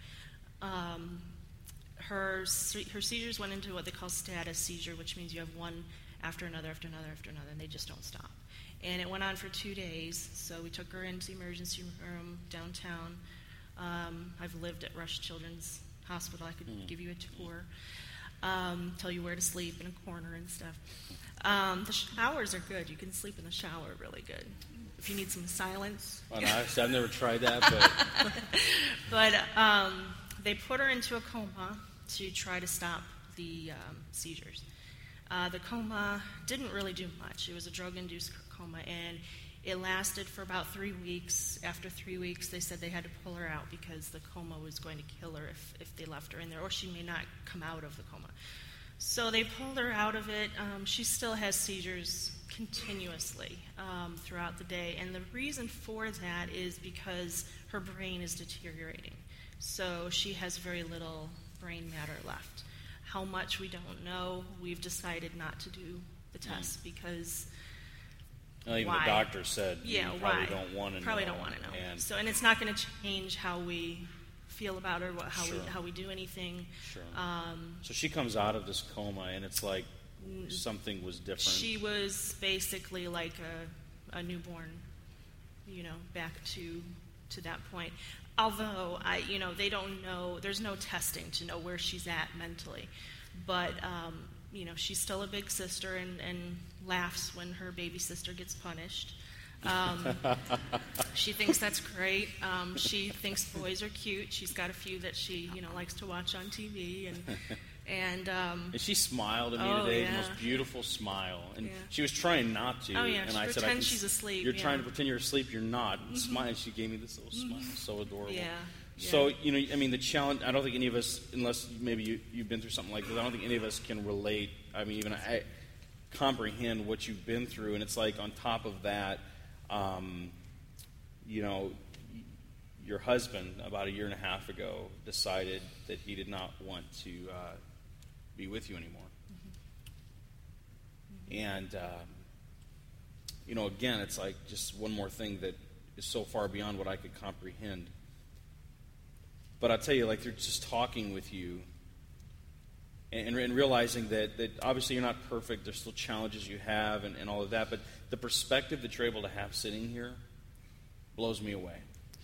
Um, her, her seizures went into what they call status seizure, which means you have one after another, after another, after another, and they just don't stop. And it went on for two days, so we took her into the emergency room downtown. Um, I've lived at Rush Children's Hospital. I could Mm. give you a tour, um, tell you where to sleep in a corner and stuff. Um, the showers are good. You can sleep in the shower really good. If you need some silence. Well, no, I've never tried that, but But um, they put her into a coma to try to stop the um, seizures. Uh, the coma didn't really do much. It was a drug-induced coma, and it lasted for about three weeks. After three weeks, they said they had to pull her out because the coma was going to kill her if, if they left her in there, or she may not come out of the coma. So they pulled her out of it. Um, she still has seizures continuously um, throughout the day, and the reason for that is because her brain is deteriorating. So she has very little brain matter left. How much, we don't know. We've decided not to do the test mm. because well, even why? the doctor said yeah, you probably why? don't want to know. Probably don't want to know. And so, and it's not going to change how we feel about her, what, how sure. we how we do anything. Sure. Um, so she comes out of this coma, and it's like something was different. She was basically like a, a newborn, you know, back to to that point. Although, I, you know, they don't know, there's no testing to know where she's at mentally. But, um, you know, she's still a big sister and, and laughs when her baby sister gets punished. Um, she thinks that's great. Um, she thinks boys are cute. She's got a few that she, you know, likes to watch on T V. And, and, um, and she smiled at me oh, today, yeah. the most beautiful smile. And yeah. she was trying not to. Oh, yeah, and she I said, pretends I can, she's asleep. You're yeah. trying to pretend you're asleep, you're not. Mm-hmm. Smile. And she gave me this little mm-hmm. smile. So adorable. Yeah. yeah. So, you know, I mean, the challenge, I don't think any of us, unless maybe you, you've been through something like this, I don't think any of us can relate. I mean, even I comprehend what you've been through. And it's like on top of that, um, you know, your husband, about a year and a half ago, decided that he did not want to uh, be with you anymore. Mm-hmm. And, um, you know, again, it's like just one more thing that is so far beyond what I could comprehend. But I'll tell you, like, they're just talking with you and, and realizing that, that obviously you're not perfect. There's still challenges you have and, and all of that. But the perspective that you're able to have sitting here blows me away.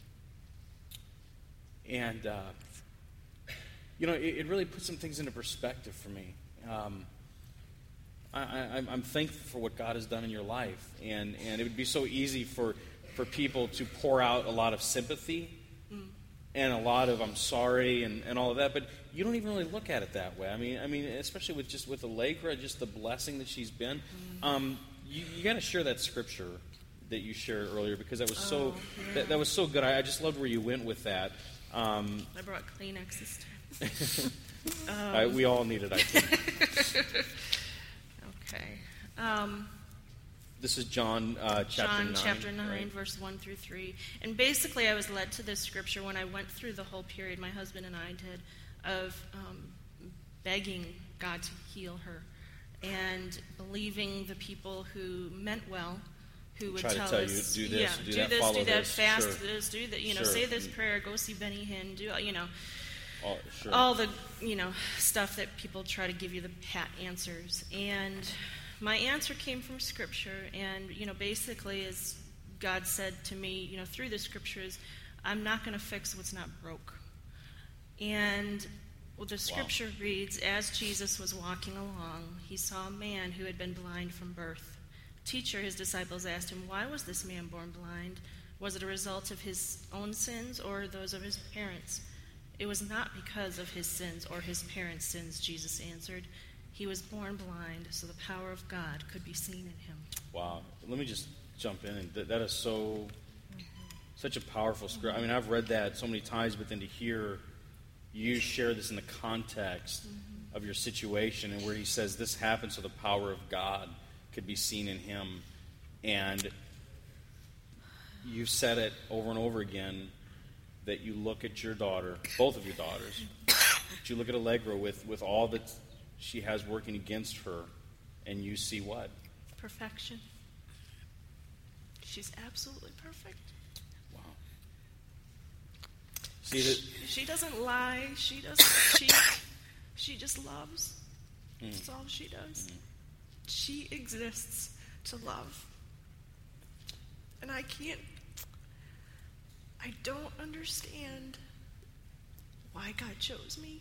And, uh, you know, it, it really puts some things into perspective for me. Um, I, I, I'm thankful for what God has done in your life. And, and it would be so easy for, for people to pour out a lot of sympathy mm. and a lot of I'm sorry and, and all of that. But you don't even really look at it that way. I mean, I mean, especially with just with Allegra, just the blessing that she's been. Mm. Um, you you got to share that scripture that you shared earlier, because that was so oh, yeah. that, that was so good. I, I just loved where you went with that. Um, I brought Kleenex this time. um. I, we all needed I think. Okay. Um, this is John uh, chapter John nine. chapter nine, right? verse one through three. And basically, I was led to this scripture when I went through the whole period, my husband and I did, of um, begging God to heal her and believing the people who meant well, who would Try tell, to tell us, you, do this, yeah, do do that, this, follow do that, this. fast Sure. this, do that, you know, Sure. say this prayer, go see Benny Hinn, do, you know. all, sure. all the, you know, stuff that people try to give you the pat answers. And my answer came from Scripture, and, you know, basically as God said to me, you know, through the Scriptures, I'm not going to fix what's not broke. And well, the Scripture wow. reads, as Jesus was walking along, he saw a man who had been blind from birth. Teacher, his disciples asked him, why was this man born blind? Was it a result of his own sins or those of his parents? It was not because of his sins or his parents' sins, Jesus answered. He was born blind so the power of God could be seen in him. Wow. Let me just jump in. And th- that is so, mm-hmm. such a powerful script. I mean, I've read that so many times, but then to hear you share this in the context mm-hmm. of your situation and where he says this happened so the power of God could be seen in him. And you've said it over and over again that you look at your daughter, both of your daughters, that you look at Allegra with, with all that she has working against her, and you see what? Perfection. She's absolutely perfect. Wow. See that she, she doesn't lie. She doesn't cheat. She just loves. Mm. That's all she does. Mm. She exists to love. And I can't, I don't understand why God chose me.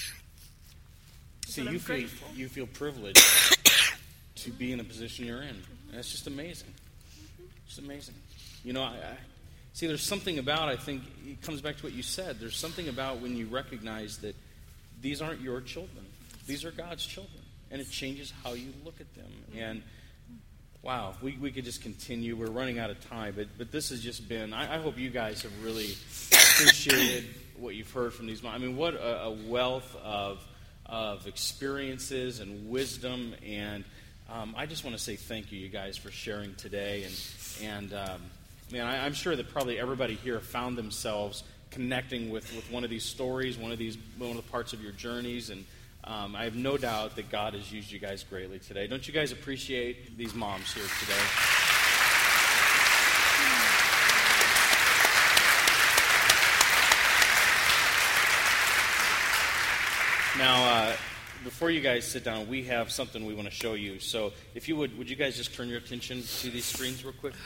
See, but you I'm feel, grateful. you feel privileged to be in the position you're in. Mm-hmm. That's just amazing. It's amazing. You know, I, I see there's something about, I think, it comes back to what you said. There's something about when you recognize that these aren't your children. These are God's children. And it changes how you look at them. And wow, we, we could just continue. We're running out of time. But but this has just been, I, I hope you guys have really appreciated what you've heard from these moms. I mean, what a, a wealth of of experiences and wisdom. And um, I just want to say thank you, you guys, for sharing today. And, and um, man, I, I'm sure that probably everybody here found themselves connecting with, with one of these stories, one of these one of the parts of your journeys. And Um, I have no doubt that God has used you guys greatly today. Don't you guys appreciate these moms here today? Now, uh, before you guys sit down, we have something we want to show you. So if you would, would you guys just turn your attention to these screens real quick?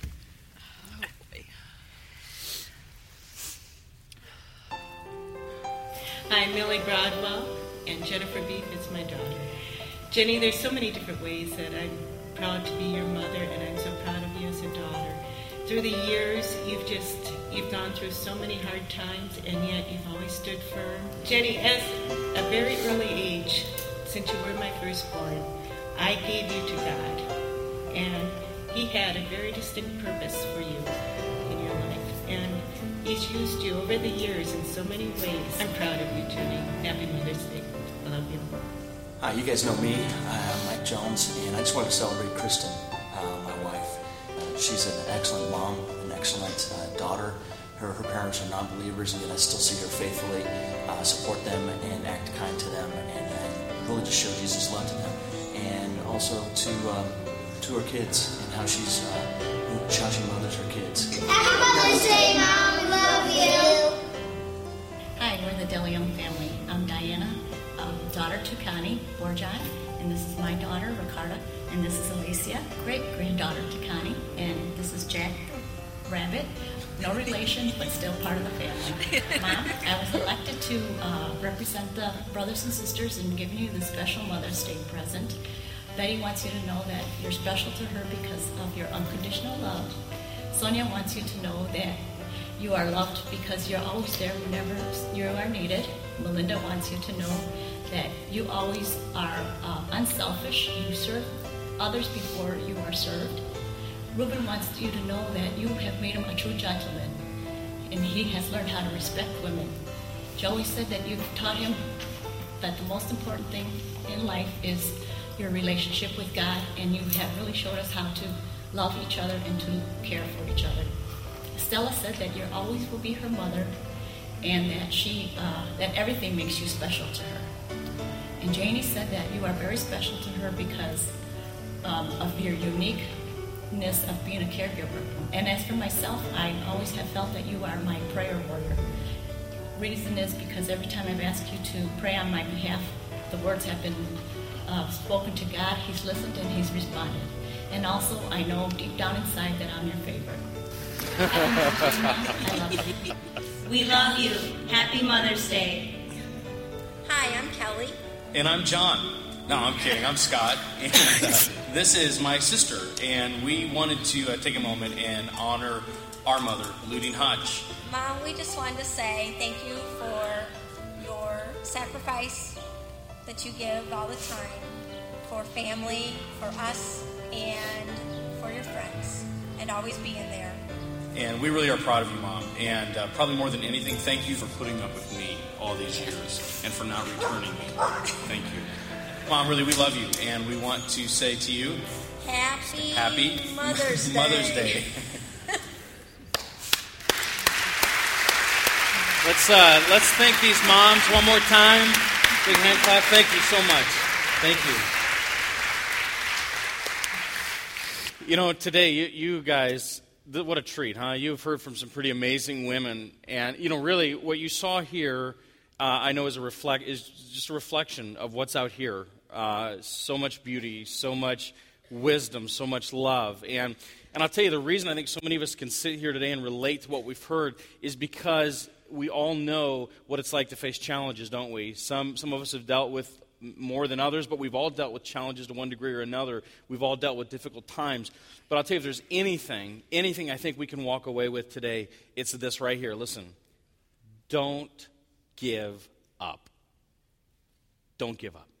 I'm Millie Broadwell, and Jennifer Beef is my daughter. Jenny, there's so many different ways that I'm proud to be your mother, and I'm so proud of you as a daughter. Through the years, you've just, you've gone through so many hard times, and yet you've always stood firm. Jenny, at a very early age, since you were my firstborn, I gave you to God, and He had a very distinct purpose for you in your life, and He's used you over the years in so many ways. I'm proud of you, Jenny. Happy Mother's Day. I love you. Hi, you guys know me. I'm Mike Jones, and I just want to celebrate Kristen, uh, my wife. Uh, she's an excellent mom, an excellent uh, daughter. Her, her parents are non-believers, and yet I still see her faithfully uh, support them and act kind to them, and, and really just show Jesus' love to them. And also to um, to her kids and how she's uh, how she mothers her kids. Happy Mother's Day, Mom. We love you. Hi, we're the DeLeon family. I'm Diana. Daughter to Connie Borjai, and this is my daughter, Ricarda, and this is Alicia, great-granddaughter to Connie, and this is Jack Rabbit, no relation, but still part of the family. Mom, I was elected to uh, represent the brothers and sisters in giving you the special Mother's Day present. Betty wants you to know that you're special to her because of your unconditional love. Sonia wants you to know that you are loved because you're always there whenever you are needed. Melinda wants you to know that you always are uh, unselfish. You serve others before you are served. Reuben wants you to know that you have made him a true gentleman, and he has learned how to respect women. Joey said that you've taught him that the most important thing in life is your relationship with God, and you have really showed us how to love each other and to care for each other. Stella said that you always will be her mother, and that she uh, that everything makes you special to her. And Janie said that you are very special to her because um, of your uniqueness of being a caregiver. And as for myself, I always have felt that you are my prayer warrior. reason is because every time I've asked you to pray on my behalf, the words have been uh, spoken to God. He's listened and He's responded. And also, I know deep down inside that I'm your favorite. I love you. We love you. Happy Mother's Day. Hi, I'm Kelly. And I'm John. No, I'm kidding. I'm Scott. And uh, this is my sister. And we wanted to uh, take a moment and honor our mother, Ludine Hodge. Mom, we just wanted to say thank you for your sacrifice that you give all the time for family, for us, and for your friends, and always being there. And we really are proud of you, Mom. And uh, probably more than anything, thank you for putting up with me all these years and for not returning me. Thank you. Mom, really, we love you. And we want to say to you, Happy, Happy Mother's Day. Mother's Day. Let's uh, let's thank these moms one more time. Big hand clap. Thank you so much. Thank you. You know, today, you, you guys, th- what a treat, huh? You've heard from some pretty amazing women. And, you know, really, what you saw here, uh, I know is a reflect is just a reflection of what's out here. Uh, so much beauty, so much wisdom, so much love. And, and I'll tell you, the reason I think so many of us can sit here today and relate to what we've heard is because we all know what it's like to face challenges, don't we? Some some of us have dealt with more than others, but we've all dealt with challenges to one degree or another. We've all dealt with difficult times. But I'll tell you, if there's anything, anything I think we can walk away with today, it's this right here. Listen, don't give up. Don't give up.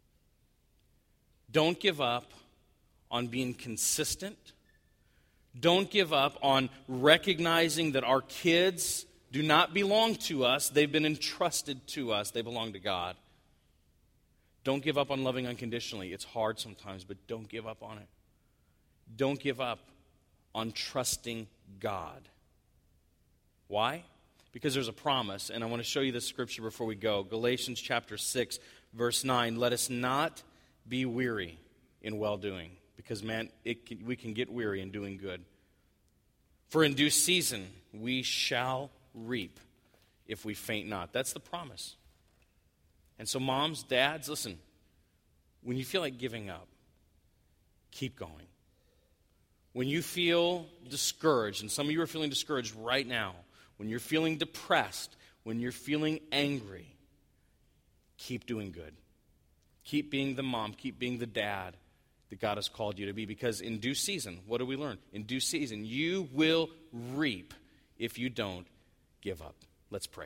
Don't give up on being consistent. Don't give up on recognizing that our kids do not belong to us. They've been entrusted to us. They belong to God. Don't give up on loving unconditionally. It's hard sometimes, but don't give up on it. Don't give up on trusting God. Why? Because there's a promise, and I want to show you this scripture before we go. Galatians chapter six, verse nine. Let us not be weary in well-doing, because, man, it can, we can get weary in doing good. For in due season we shall reap if we faint not. That's the promise. And so moms, dads, listen, when you feel like giving up, keep going. When you feel discouraged, and some of you are feeling discouraged right now, when you're feeling depressed, when you're feeling angry, keep doing good. Keep being the mom, keep being the dad that God has called you to be, because in due season, what do we learn? In due season, you will reap if you don't give up. Let's pray.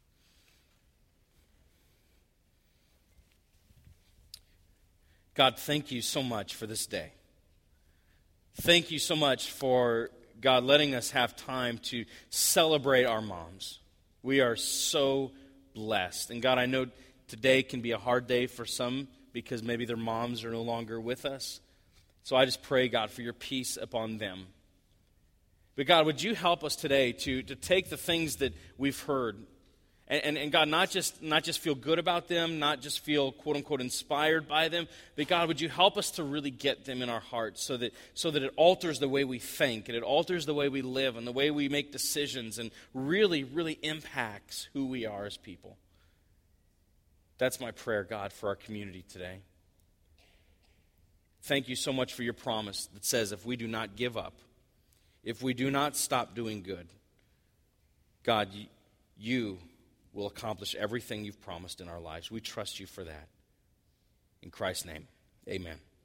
God, thank you so much for this day. Thank you so much for, God, letting us have time to celebrate our moms. We are so blessed. And God, I know today can be a hard day for some because maybe their moms are no longer with us. So I just pray, God, for your peace upon them. But God, would you help us today to, to take the things that we've heard and, and, and God, not just not just feel good about them, not just feel quote-unquote inspired by them, but God, would you help us to really get them in our hearts so that so that it alters the way we think and it alters the way we live and the way we make decisions and really, really impacts who we are as people. That's my prayer, God, for our community today. Thank you so much for your promise that says if we do not give up, if we do not stop doing good, God, you will accomplish everything you've promised in our lives. We trust you for that. In Christ's name, amen.